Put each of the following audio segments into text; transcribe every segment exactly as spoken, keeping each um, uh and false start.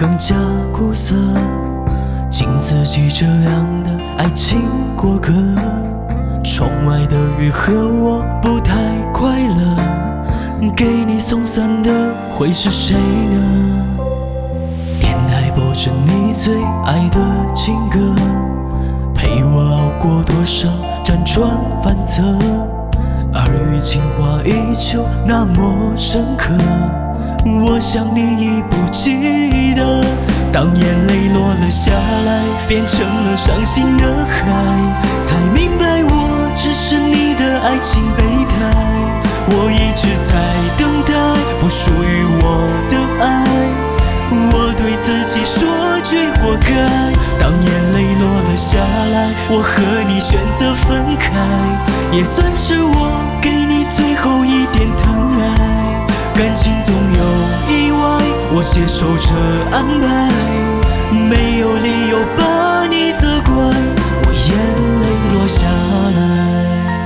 更加苦涩，经自己这样的爱情过客。窗外的雨和我不太快乐，给你送伞的会是谁呢？电台播着你最爱的情歌，陪我熬过多少辗转反侧，耳语情话依旧那么深刻。我想你已不记得，当眼泪落了下来，变成了伤心的海，才明白我只是你的爱情备胎。我一直在等待不属于我的爱，我对自己说句活该。当眼泪落了下来，我和你选择分开，也算是我给你最后一点疼爱。感情总有意外，我接受这安排，没有理由把你责怪，我眼泪落下来。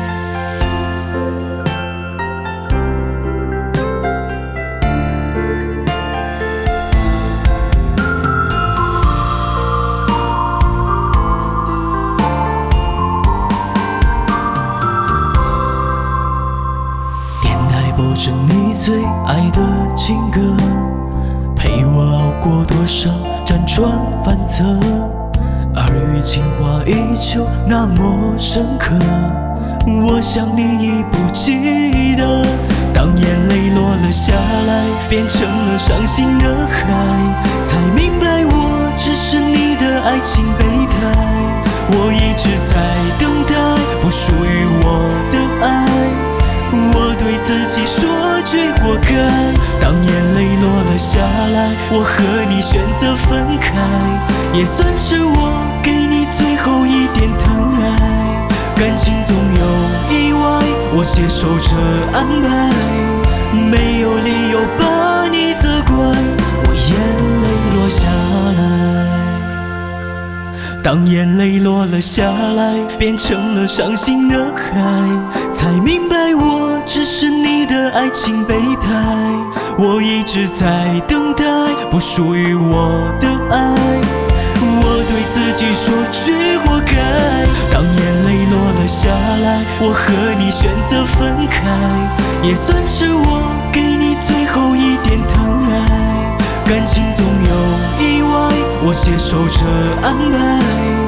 播着你最爱的情歌，陪我熬过多少辗转反侧，耳语情话依旧那么深刻。我想你已不记得，当眼泪落了下来，变成了伤心的海，才明白我只是你的爱情备胎。我一直在等待不属于我的爱，我对自己说句活该。当眼泪落了下来，我和你选择分开，也算是我给你最后一点疼爱。感情总有意外，我接受这安排，没有理由把你责怪，我眼泪落下来。当眼泪落了下来，变成了伤心的海，才明白我只是你的爱情备胎。我一直在等待不属于我的爱，我对自己说句活该。当眼泪落了下来，我和你选择分开，也算是我给你最后一点疼爱。感情总有意外，我接受这安排，